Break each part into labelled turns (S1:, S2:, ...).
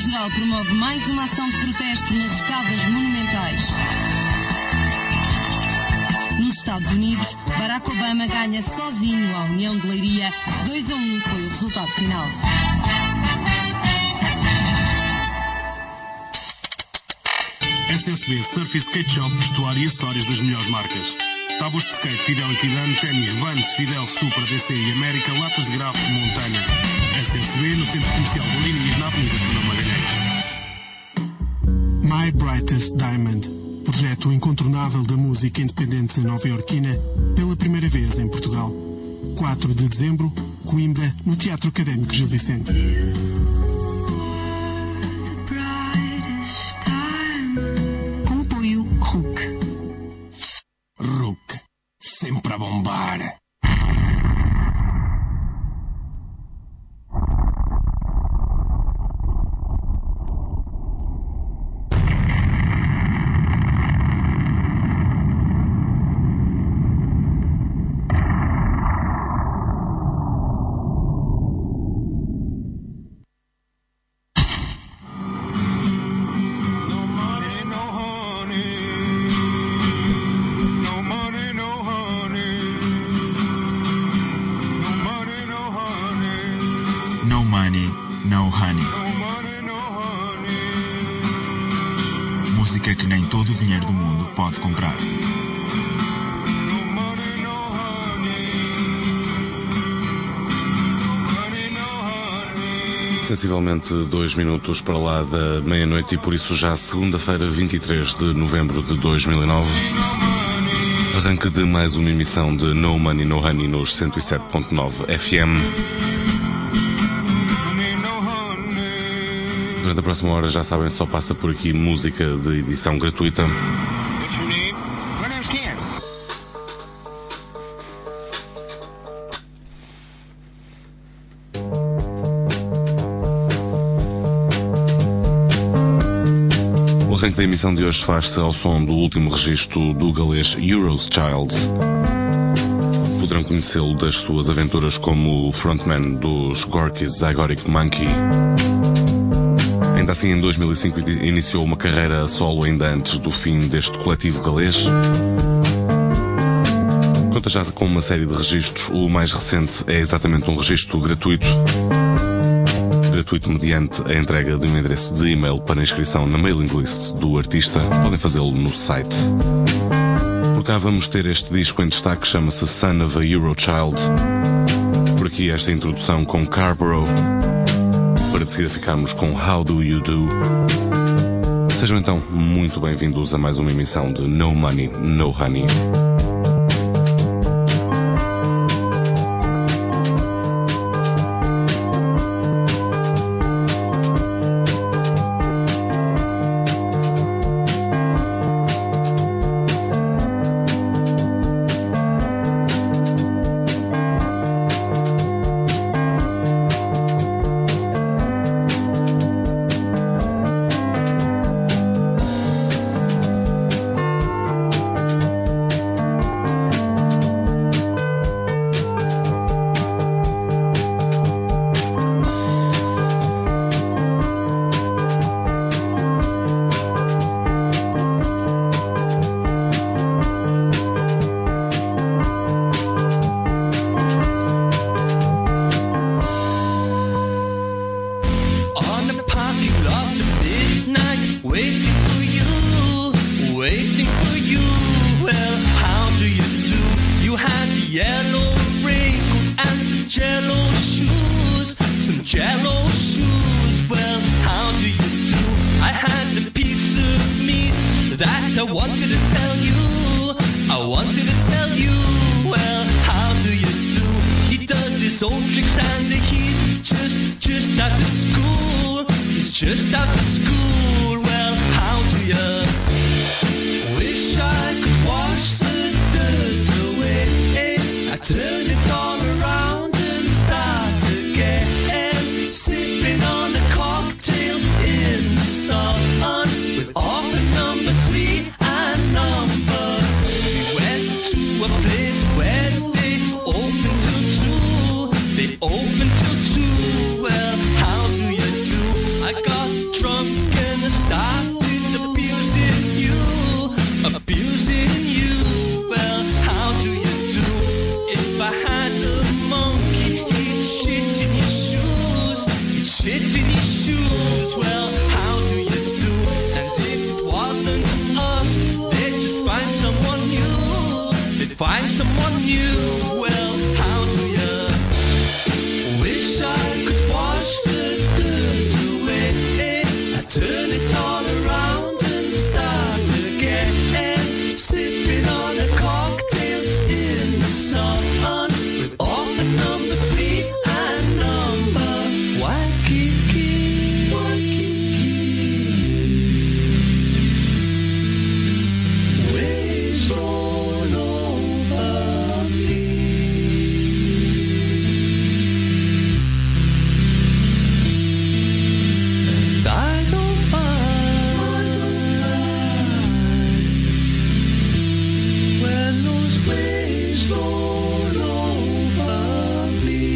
S1: Direção-Geral promove mais uma ação de protesto nas escadas monumentais. Nos Estados Unidos, Barack Obama ganha sozinho a União de Leiria. 2-1 foi o resultado final.
S2: SSB Surf e Skate Shop, vestuário e acessórios das melhores marcas. Tábuas de skate, Fidelity Dan, ténis, Vans, Fidel, Supra, DC e América, latas de grafo, Montana. SSB no Centro Comercial Gondinis, na Avenida Fernão Magalhães.
S3: My Brightest Diamond, projeto incontornável da música independente nova-iorquina, pela primeira vez em Portugal. 4 de dezembro, Coimbra, no Teatro Académico Gil Vicente.
S1: Com apoio RUC.
S2: RUC, sempre a bombar.
S4: Música que nem todo o dinheiro do mundo pode comprar.
S5: Sensivelmente 2 minutos para lá da meia-noite e por isso já segunda-feira, 23 de novembro de 2009. Arranque de mais uma emissão de No Money No Honey nos 107.9 FM. Durante a próxima hora, já sabem, só passa por aqui música de edição gratuita. O arranque da emissão de hoje faz-se ao som do último registro do galês Euros Child. Poderão conhecê-lo das suas aventuras como frontman dos Gorky's Zygotic Monkey. Ainda assim, em 2005 iniciou uma carreira a solo ainda antes do fim deste coletivo galês. Conta já com uma série de registros. O mais recente é exatamente um registro gratuito. Gratuito mediante a entrega de um endereço de e-mail para inscrição na mailing list do artista. Podem fazê-lo no site. Por cá vamos ter este disco em destaque, chama-se Son of a Euro Child. Por aqui esta introdução com Carborough. Para de seguida ficarmos com How Do You Do. Sejam então muito bem-vindos a mais uma emissão de No Money, No Honey.
S6: Open till 2, well, how do you do? I got shoes. Well, how do you do? And if it wasn't us, they'd just find someone new. They'd find someone new. Well, how do you wish I could wash the dirt away? I turn it all around and start again, sipping on a cocktail in the sun, with offer number 3 and number Waikiki, waves roll over me. And I don't mind when those waves roll over me.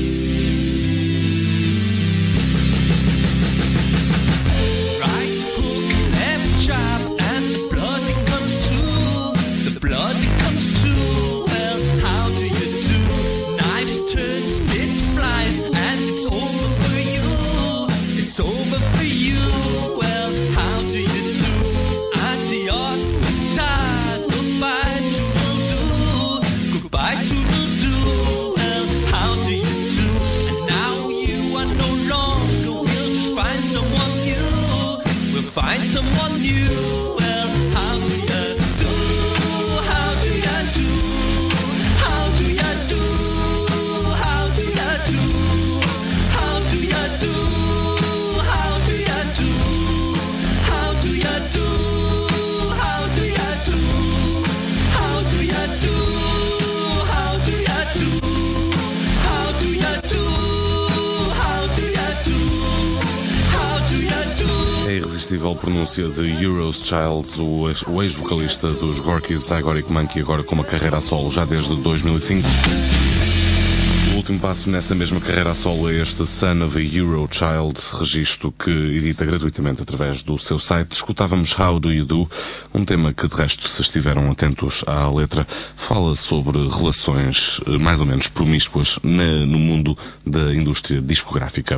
S6: Right hook, left jab, and the bloody comes too. The bloody comes too. Well, how do you do? Knives turn, spit flies, and it's over for you. It's over for you. Well, how do you do? Adios, ta, goodbye, toodle-doo. Goodbye, toodle-doo. Well, how do you do? And now you are no longer. We'll just find someone new. We'll find someone new. Well, how do you do? How do you do? How do you do? How do you do? How do you do? How do you do? How do you do? How do you do? How do you do? How do you do? How do you do? How do you do? How do you do?
S5: A irresistível pronúncia de Euros Childs, o ex-vocalista dos Gorky's Zygoric Monkey, agora com uma carreira a solo já desde 2005. O último passo nessa mesma carreira a solo é este Son of a Euro Child, registro que edita gratuitamente através do seu site. Escutávamos How Do You Do, um tema que, de resto, se estiveram atentos à letra, fala sobre relações mais ou menos promíscuas no mundo da indústria discográfica.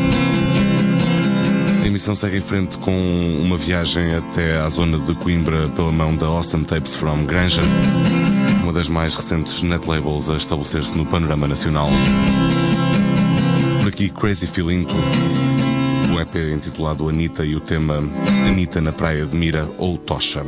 S5: A emissão segue em frente com uma viagem até à zona de Coimbra pela mão da Awesome Tapes from Granja, uma das mais recentes net labels a estabelecer-se no panorama nacional. Por aqui, Crazy Filinto, o EP intitulado Anitta e o tema Anitta na Praia de Mira ou Tocha.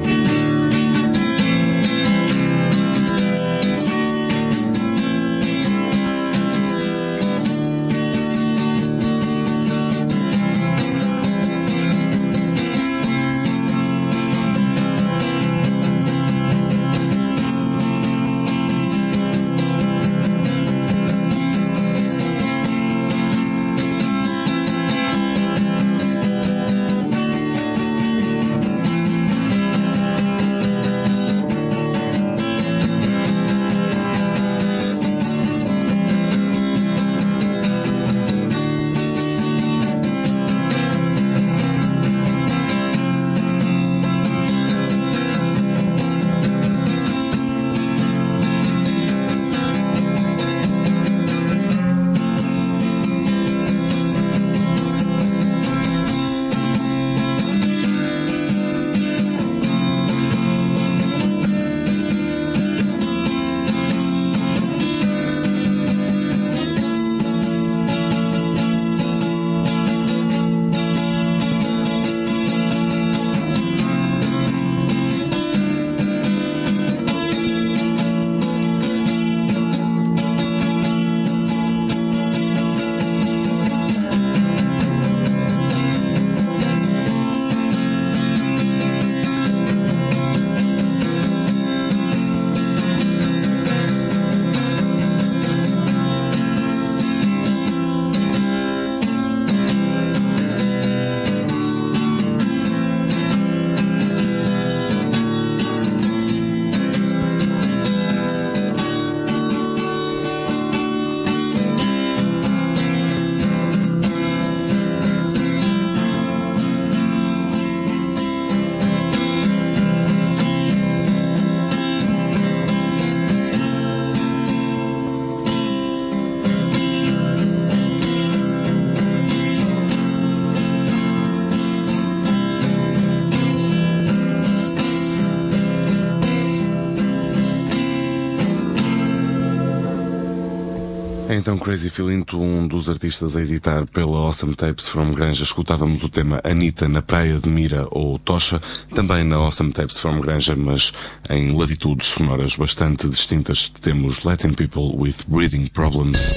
S5: Então, Crazy Filinto, um dos artistas a editar pela Awesome Tapes from Granja, escutávamos o tema Anitta na Praia de Mira ou Tocha, também na Awesome Tapes from Granja, mas em latitudes sonoras bastante distintas. Temos Latin People with Breathing Problems.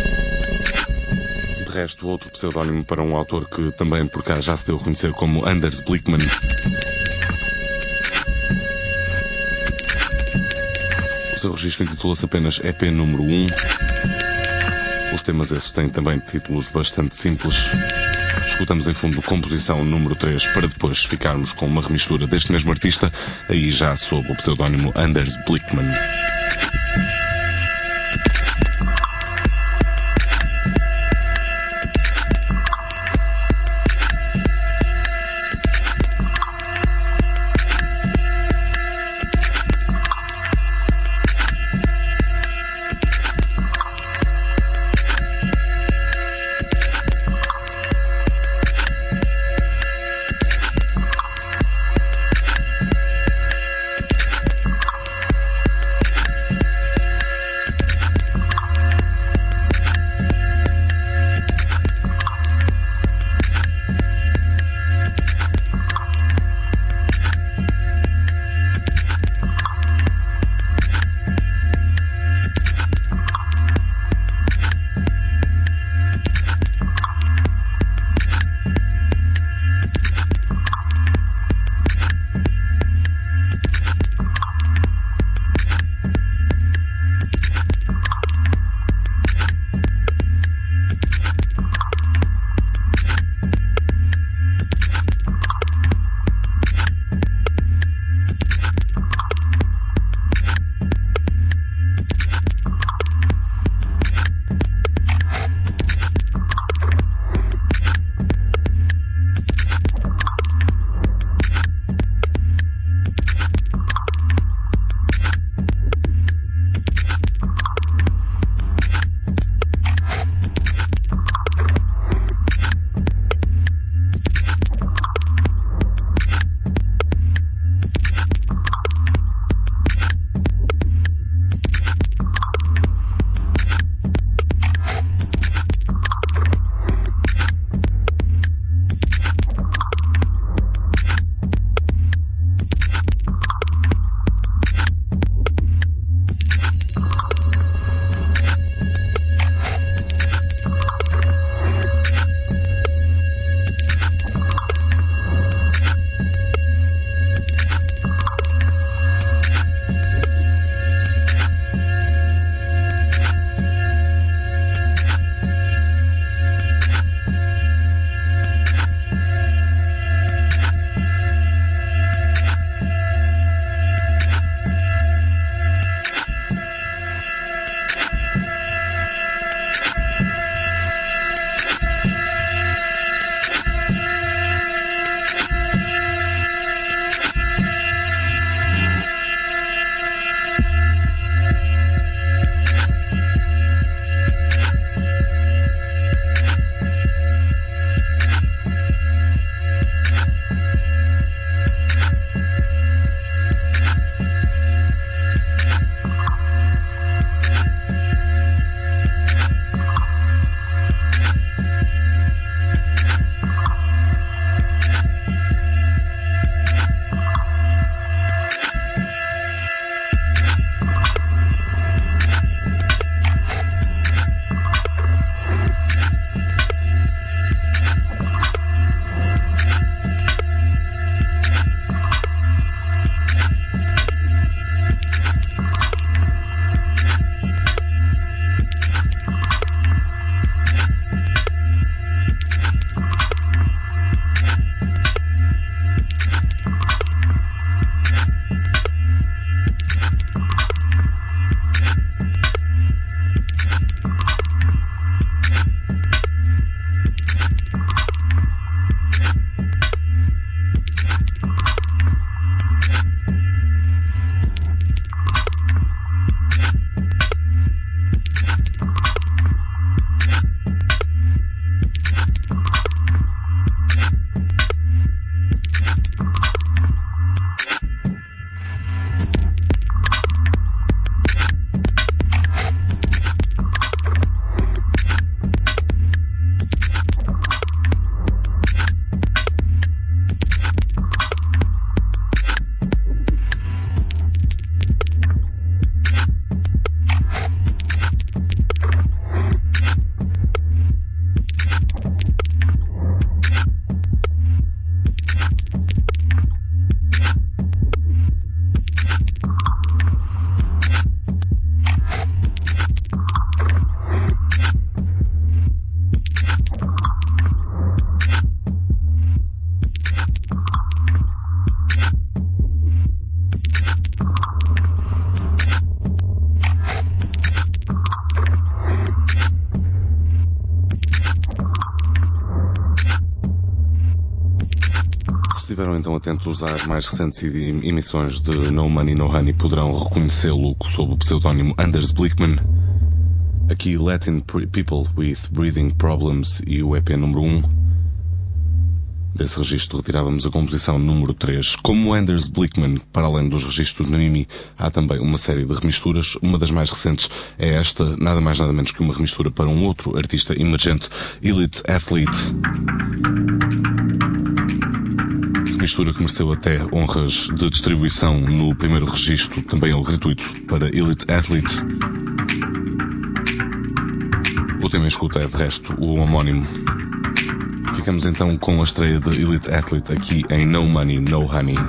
S5: De resto, outro pseudónimo para um autor que também por cá já se deu a conhecer como Anders Blickman. O seu registro intitula-se apenas EP número 1. Os temas esses têm também títulos bastante simples. Escutamos em fundo composição número 3 para depois ficarmos com uma remistura deste mesmo artista, aí já sob o pseudónimo Anders Blickman. estiveram então atentos às mais recentes emissões de No Money No Honey poderão reconhecê-lo sob o pseudónimo Anders Blickman. Aqui Latin People with Breathing Problems e o EP número 1. Desse registro retirávamos a composição número 3. Como Anders Blickman, para além dos registros no Mimi, há também uma série de remisturas. Uma das mais recentes é esta, nada mais nada menos que uma remistura para um outro artista emergente, Elite Athlete. Remistura que mereceu até honras de distribuição no primeiro registro, também ele gratuito, para Elite Athlete. O tema em escuta é, de resto, o homónimo. Ficamos então com a estreia de Elite Athlete aqui em No Money No Honey.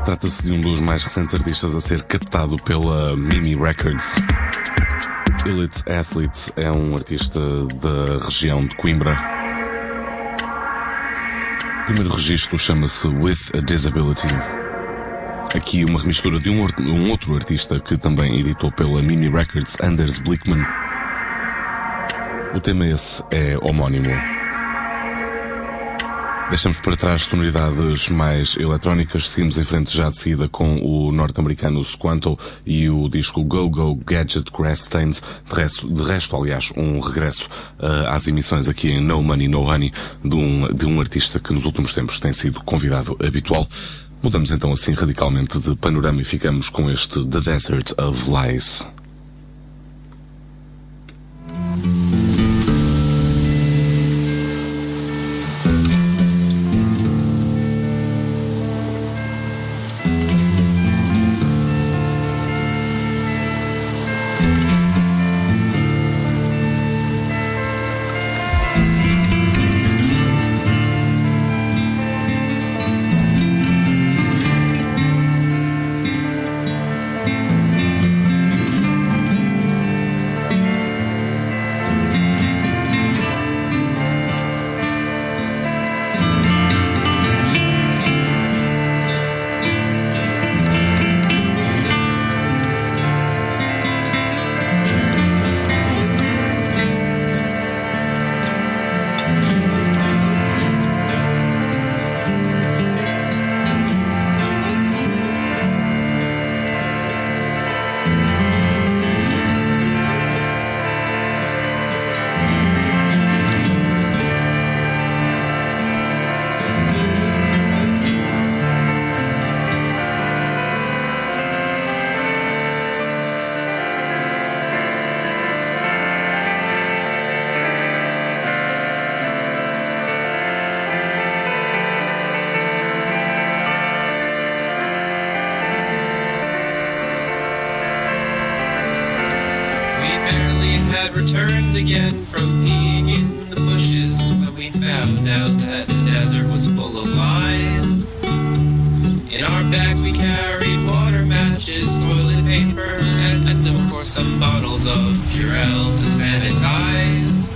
S5: Trata-se de um dos mais recentes artistas a ser captado pela Mimi Records. Elite Athlete é um artista da região de Coimbra. O primeiro registro chama-se With a Disability. Aqui uma remistura de um outro artista que também editou pela Mimi Records, Anders Blickman. O tema esse é homónimo. Deixamos para trás sonoridades mais eletrónicas, seguimos em frente já de seguida com o norte-americano Squanto e o disco Go Go Gadget Grass Stains. De resto, aliás, um regresso às emissões aqui em No Money No Honey de um artista que nos últimos tempos tem sido convidado habitual. Mudamos então assim radicalmente de panorama e ficamos com este The Desert of Lies.
S7: Returned again from being in the bushes when we found out that the desert was full of lies. In our bags we carried water, matches, toilet paper, and of course some bottles of Purell to sanitize.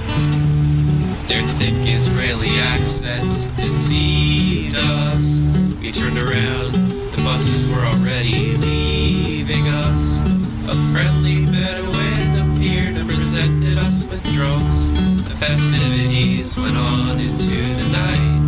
S7: Their thick Israeli accents deceived us. We turned around, the buses were already leaving us. A friendly Bedouin appeared and presented us with drums. The festivities went on into the night.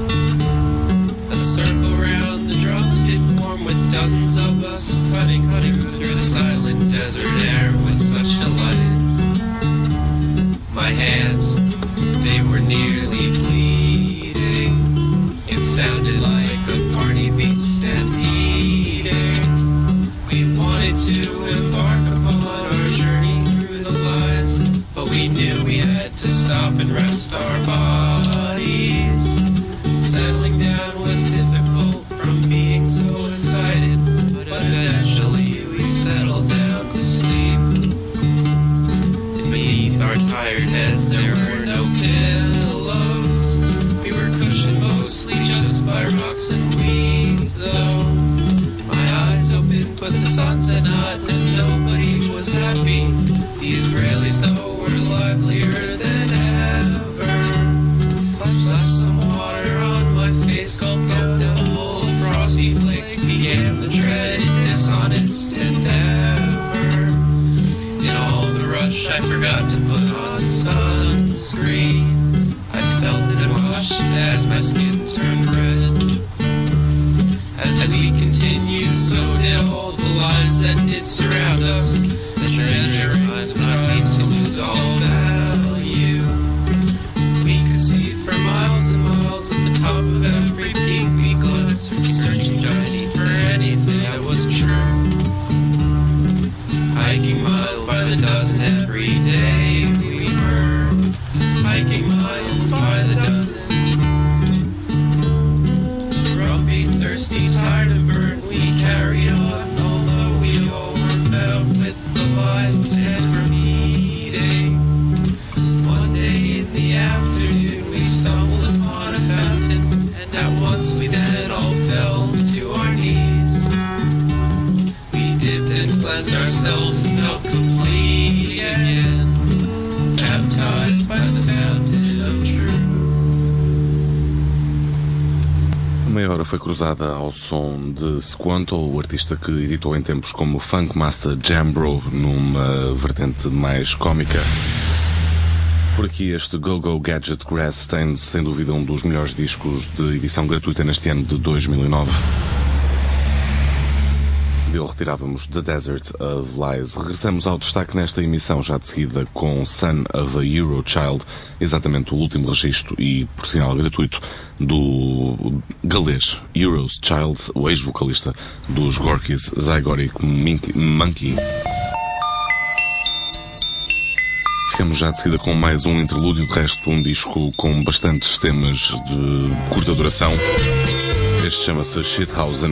S7: A circle round the drums did form with dozens of us, cutting through the silent desert air with such delight. My hands, they were nearly bleeding. It sounded like a party beat stampeding. We wanted to embark upon our journey through the lies, but we knew we had to stop and rest our bodies. Settling down was difficult from being so excited, but eventually we settled down to sleep. Beneath our tired heads there were no pillows. We were cushioned mostly just by rocks and weeds, though. My eyes open, but the sun set not, and nobody was happy. The Israelis, though, were livelier than ever. Splashed some water on my face, gulped up a bowl of frosty flakes, began the dreaded dishonest endeavor. In all the rush, I forgot to put on sunscreen. I felt it and washed as my skin turned red. As we continued, so did all the lies that did surround us. The treasure time seemed to lose all value. We could see for miles and miles at the top of every peak we glimpsed, searching just for anything that was true. Hiking miles by the dozen every day we were. Hiking miles by the dozen. Grumpy, thirsty, tired and burnt, we carried on, although we all were fed with the lies and repeating. One day in the afternoon we stumbled upon a fountain, and at once we then all fell to our knees. baptized ourselves and felt complete again. Baptized by the fountain of truth.
S5: A meia hora foi cruzada ao som de Squanto, o artista que editou em tempos como Funk Master Jambro, numa vertente mais cómica. Por aqui este Go-Go Gadget Grass tem sem dúvida um dos melhores discos de edição gratuita neste ano de 2009. Dele retirávamos The Desert of Lies. Regressamos ao destaque nesta emissão já de seguida com Son of a Eurochild, exatamente o último registro e, por sinal, gratuito do galês Eurochild, o ex-vocalista dos Gorky's Zygotic Monkey. Ficamos já de seguida com mais um interlúdio, de resto um disco com bastantes temas de curta duração. Este chama-se Shithausen.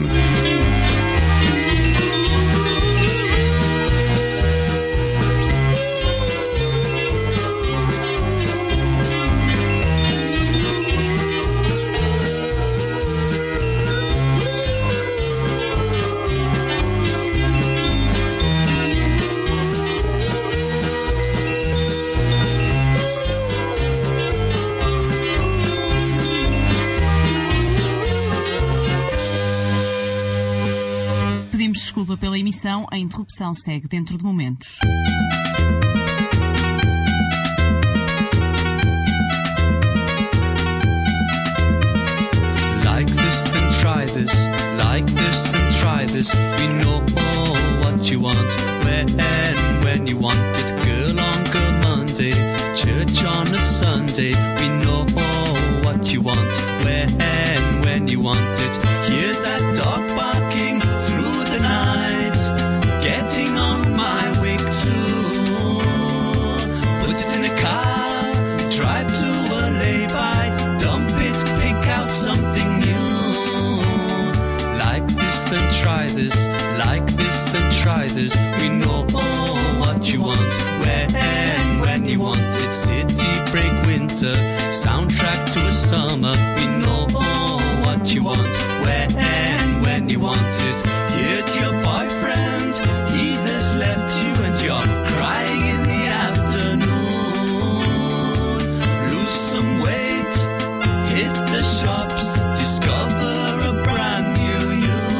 S1: Desculpa pela emissão, a interrupção segue dentro de momentos.
S6: Like this, then try this. Like this, then try this. We know what you want, when you want it. Girl on good Monday, church on a Sunday. We know what you want, when you want it. Hear that dog barking through the night, getting on my wig too. Put it in a car, drive to a lay-by, dump it, pick out something new. Like this, then try this. Like this, then try this. We know what you want, when you want it. City break winter, soundtrack to a summer. We know what you want, when you want it. Here's your boyfriend, he has left you and you're crying in the afternoon. Lose some weight, hit the shops, discover a brand new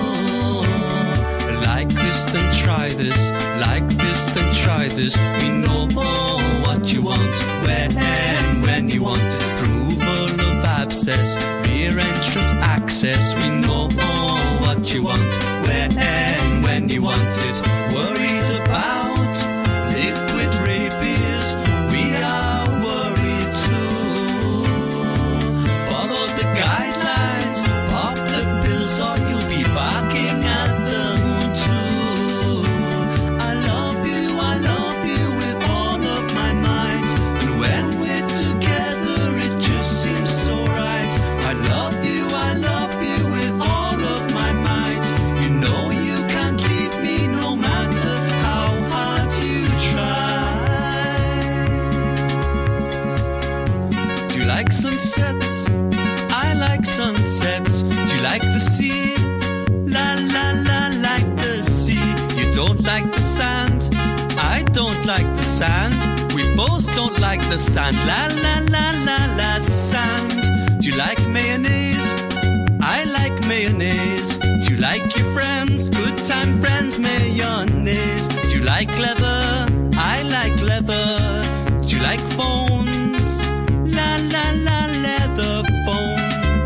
S6: you. Like this, then try this. Like this, then try this. We know what you want, when you want it. Removal of abscess, rear entrance access. We know what you want, when you want it. Worried about liquid rapiers, we are worried too. Follow the guidelines, pop the pills or you'll be barking at the moon too. I love you with all of my might, and when we're together it just seems so right. I love you with all of my might. You know you can't leave me no matter how hard you try. Do you like sunsets? I like sunsets. Do you like the sea? La la la, like the sea. You don't like the sand? I don't like the sand. We both don't like the sand. La la la la la, sand. Do you like mayonnaise? I like mayonnaise. Do you like your friends? Good time friends, mayonnaise. Do you like leather? I like leather. Do you like phones? La la la, leather phones.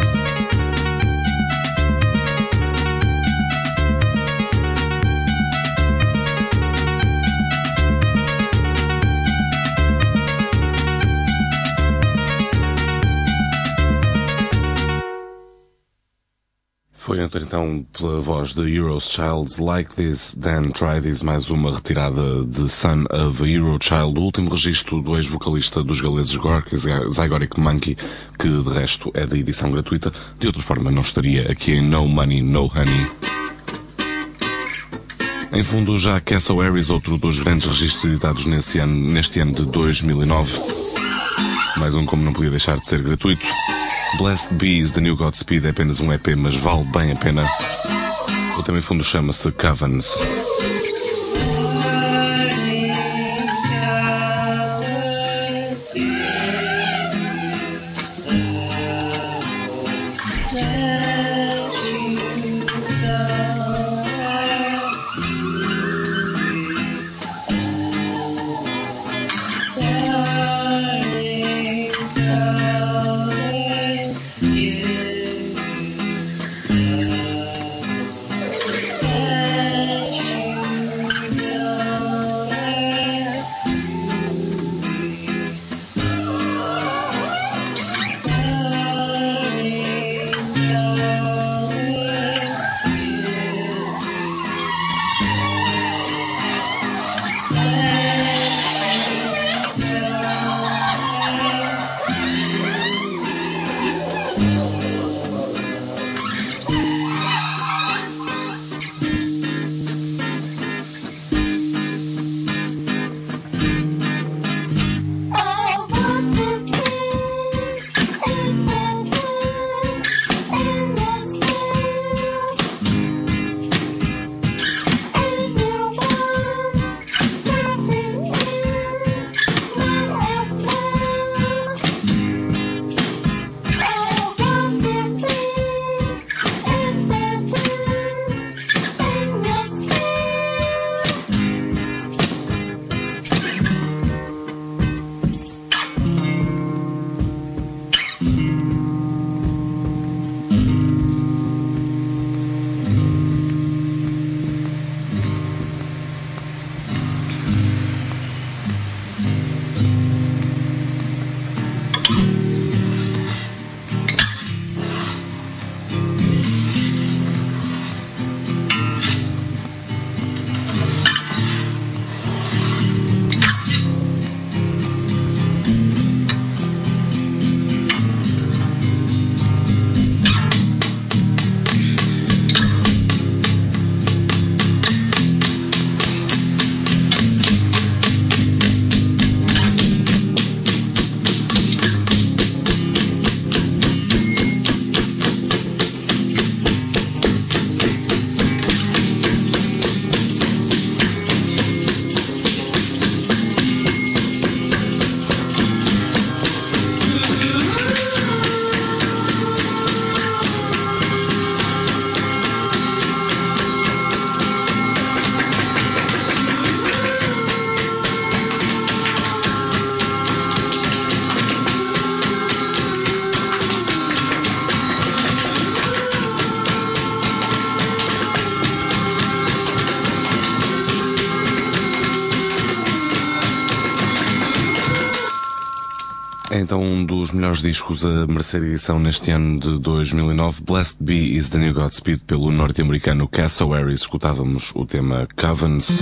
S5: Foi então pela voz de Eurochild, Like This, Then Try This, mais uma retirada de Son of a Eurochild, o último registro do ex-vocalista dos galeses Gorky's Zygotic Monkey, que de resto é da edição gratuita, de outra forma não estaria aqui em No Money, No Honey. Em fundo já Castle Harris, outro dos grandes registros editados neste ano de 2009. Mais um como não podia deixar de ser gratuito. Blessed Bees, The New Godspeed, é apenas um EP, mas vale bem a pena. O tema em fundo chama-se Covens. então um dos melhores discos a merecer edição neste ano de 2009, Blessed Be Is The New Godspeed, pelo norte-americano Cassowaries. Escutávamos o tema Covens.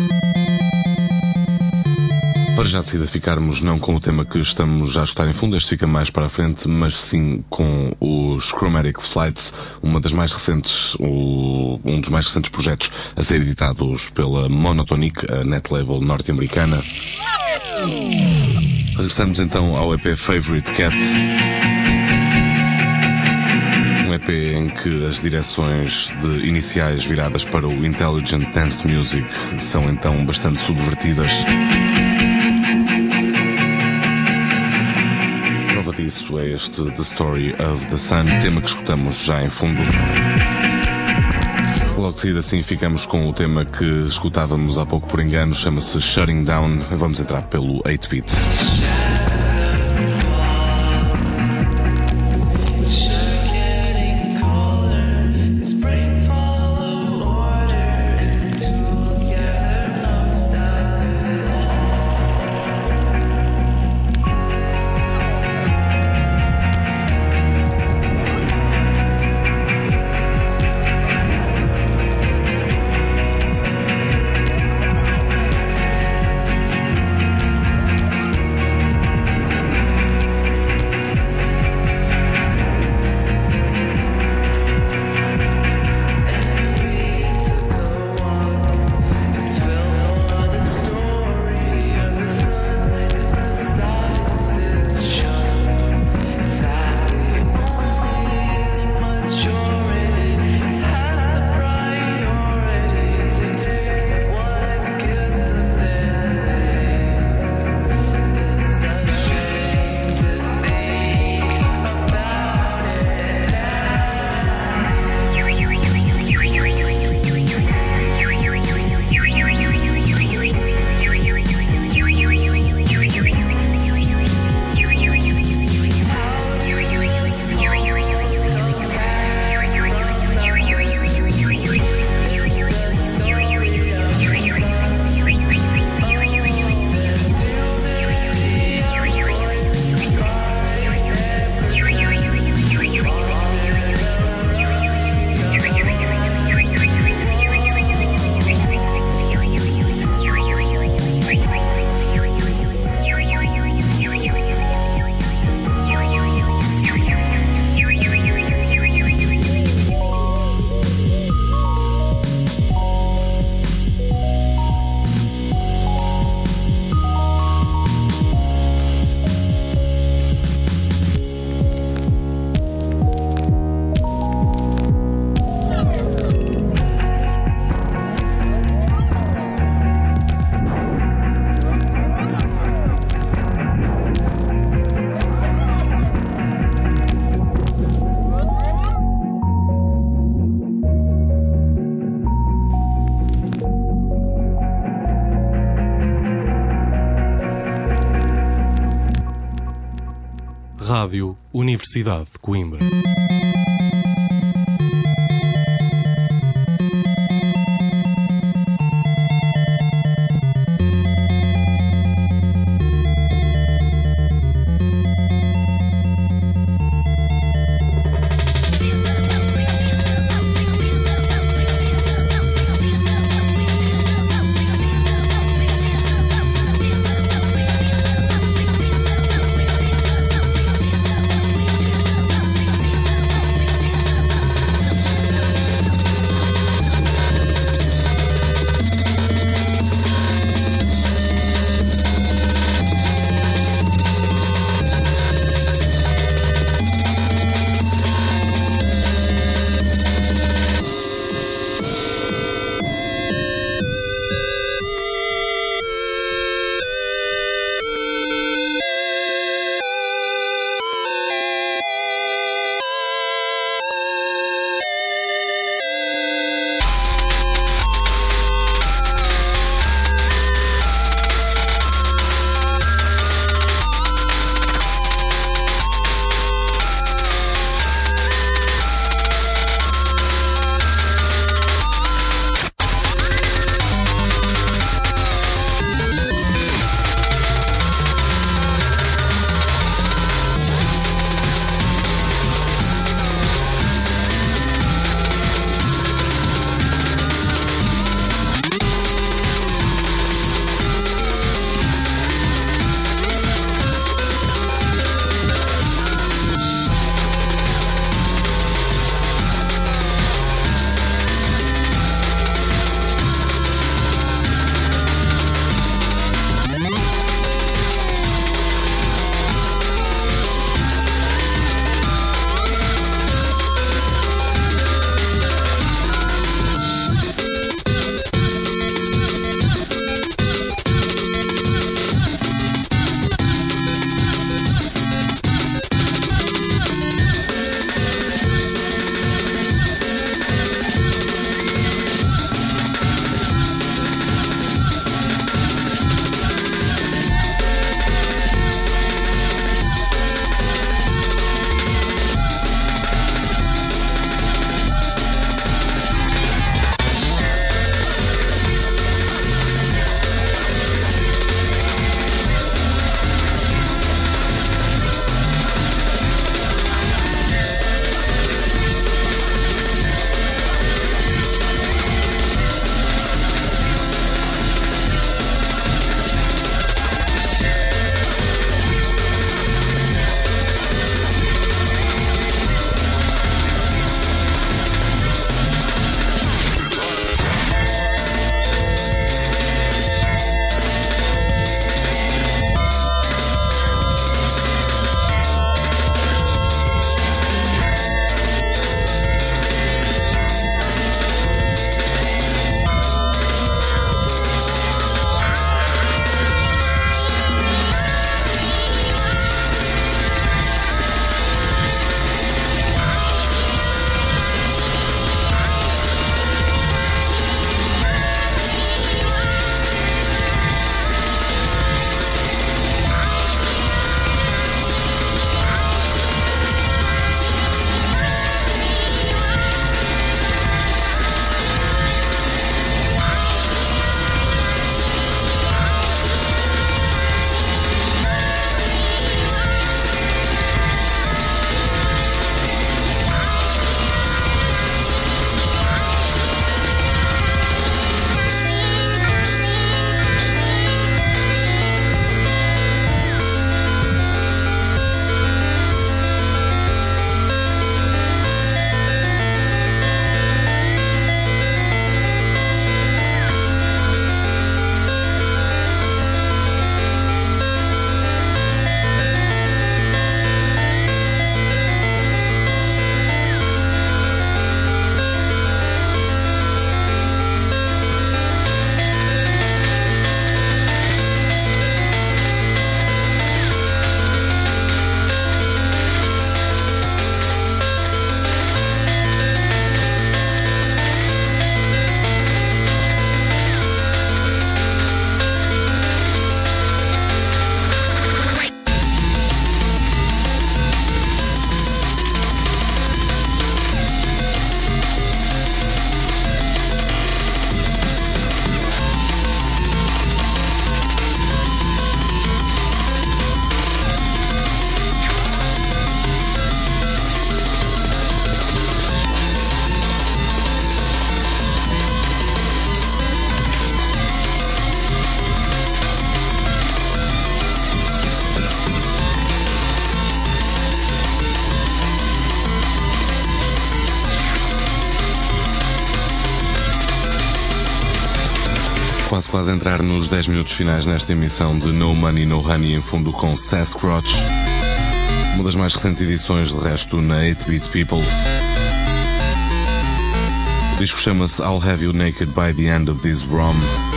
S5: Para já de seguida ficarmos não com o tema que estamos já a escutar em fundo, este fica mais para a frente, mas sim com os Chromatic Flights, um dos mais recentes projetos a ser editados pela Monotonic, a net label norte-americana. Regressamos então ao EP Favorite Cat, um EP em que as direções iniciais viradas para o Intelligent Dance Music são então bastante subvertidas. Prova disso é este The Story of the Sun, tema que escutamos já em fundo. Logo de seguida assim ficamos com o tema que escutávamos há pouco por engano, chama-se Shutting Down. Vamos entrar pelo 8-bit.
S8: Rádio Universidade de Coimbra.
S5: quase a entrar nos 10 minutos finais nesta emissão de No Money, No Honey, em fundo com Sasquatch, uma das mais recentes edições, de resto, na 8-Bit Peoples. O disco chama-se I'll Have You Naked by the End of This Rom.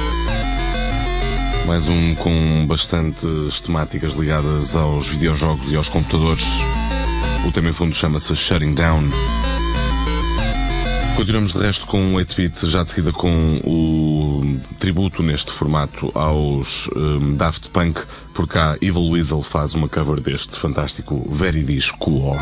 S5: Mais um com bastantes temáticas ligadas aos videojogos e aos computadores. O tema em fundo chama-se Shutting Down. Continuamos de resto com um 8-bit, já de seguida com o tributo neste formato aos Daft Punk. Por cá, Evil Weasel faz uma cover deste fantástico Very Disco.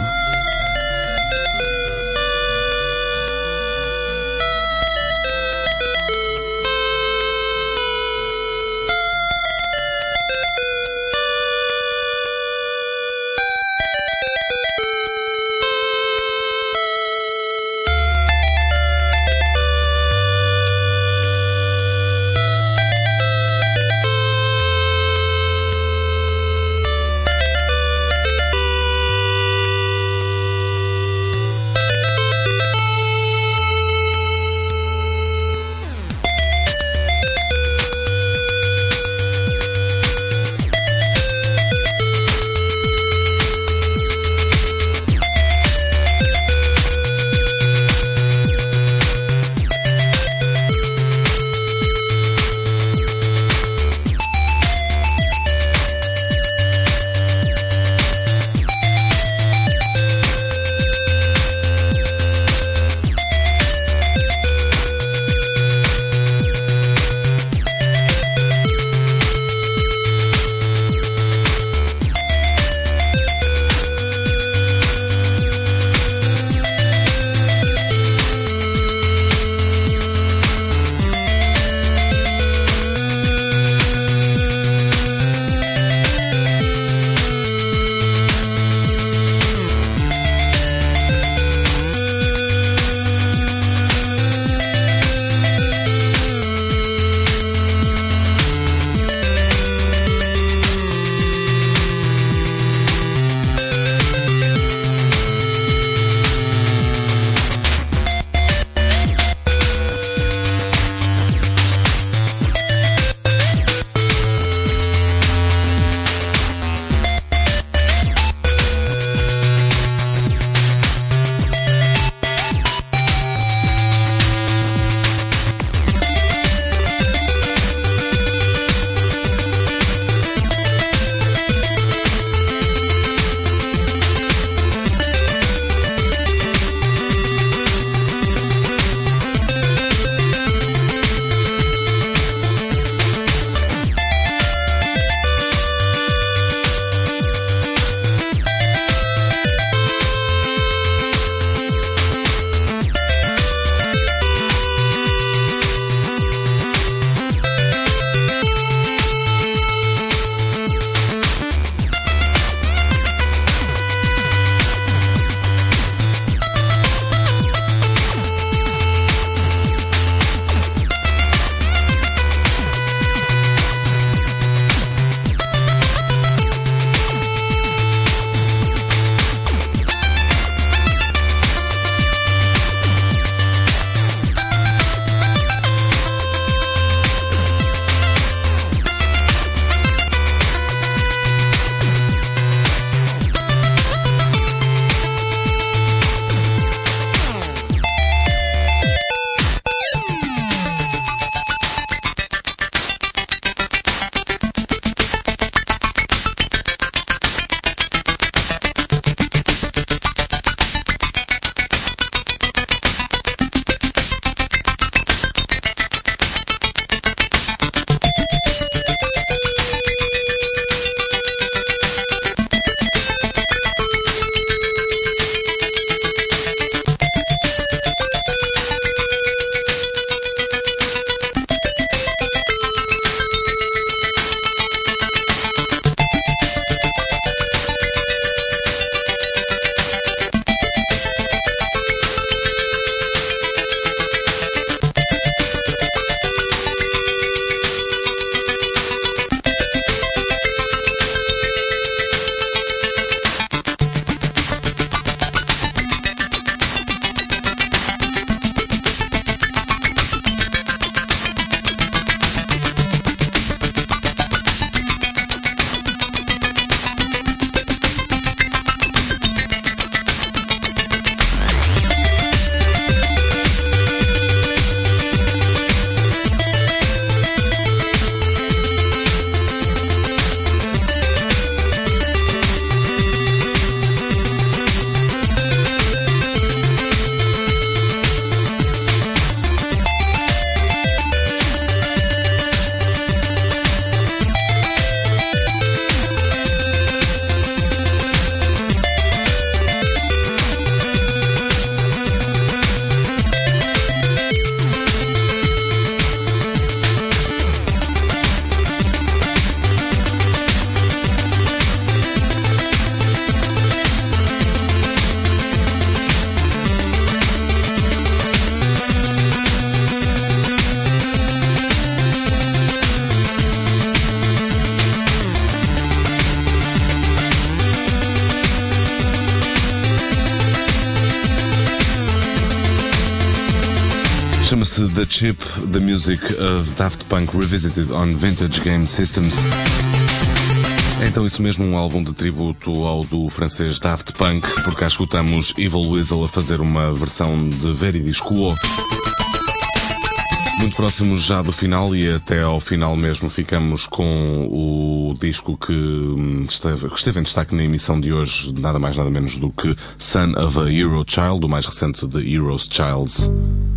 S5: Chama-se The Chip, the music of Daft Punk revisited on vintage game systems. É então isso mesmo, um álbum de tributo ao do francês Daft Punk, porque cá escutamos Evil Weasel a fazer uma versão de Veridis Quo. Muito próximos já do final, e até ao final mesmo ficamos com o disco que esteve em destaque na emissão de hoje, nada mais nada menos do que Son of a Hero Child, o mais recente de Heroes Childs.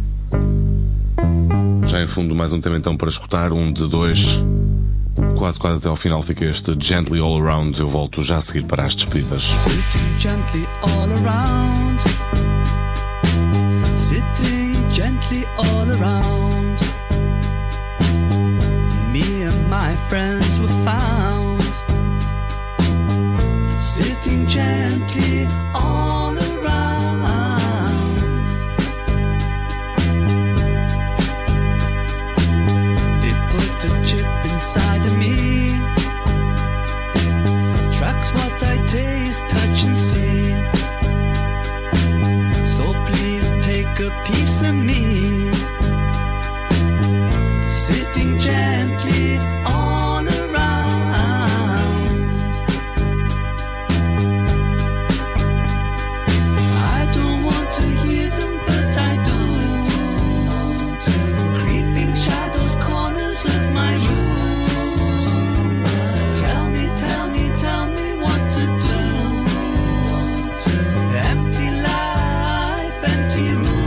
S5: Já em fundo mais um tema então para escutar, um de dois. Quase até ao final fica este Gently All Around. Eu volto já a seguir para as despedidas.
S6: Sitting gently all around. Sitting gently all around. Me and my friends were found. Sitting gently all around. They put a chip inside of me. Tracks what I taste, touch and see. So please take a piece of me. Sitting gently all around. I don't want to hear them, but I do. Creeping shadows, corners of my room. Tell me what to do. Empty life, empty room.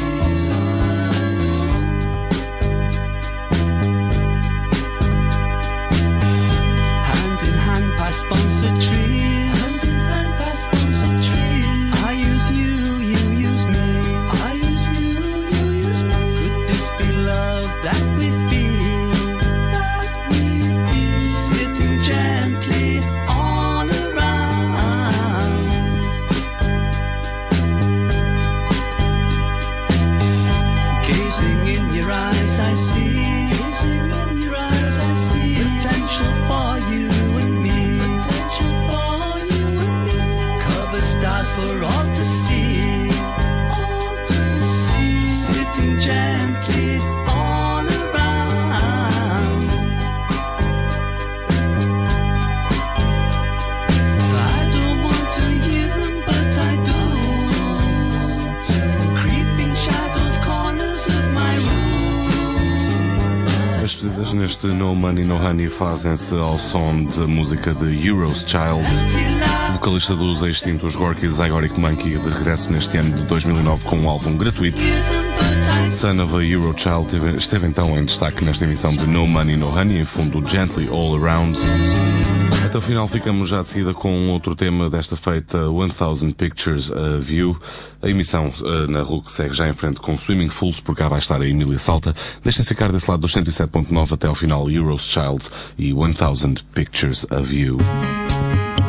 S6: Hand in hand past sponsored trees. Hand in hand past sponsored trees. I use you, you use me. I use you, you use me. Could this be love that we feel? That we feel. Sitting gently all around. Gazing in your eyes, I see. Gazing in your eyes, I see. Potential for you and me. Potential for you and me. Cover stars for all to see. All to see. Sitting gently all around. I don't want to hear them, but I do. Creeping shadows, corners of my room.
S5: As despedidas neste No Money No Honey fazem-se ao som da música de Heroes Childs, vocalista dos extintos Gorky Zygoric Monkey, de regresso neste ano de 2009 com um álbum gratuito. Son of a Hero Child esteve então em destaque nesta emissão de No Money No Honey, em fundo Gently All Around. Até o final ficamos já de seguida com outro tema desta feita, 1000 Pictures a View. A emissão na RUC segue já em frente com Swimming Fools, por cá vai estar a Emília Salta. Deixem-se ficar desse lado dos 107.9 até ao final, Heroes Childs e 1000 Pictures a View.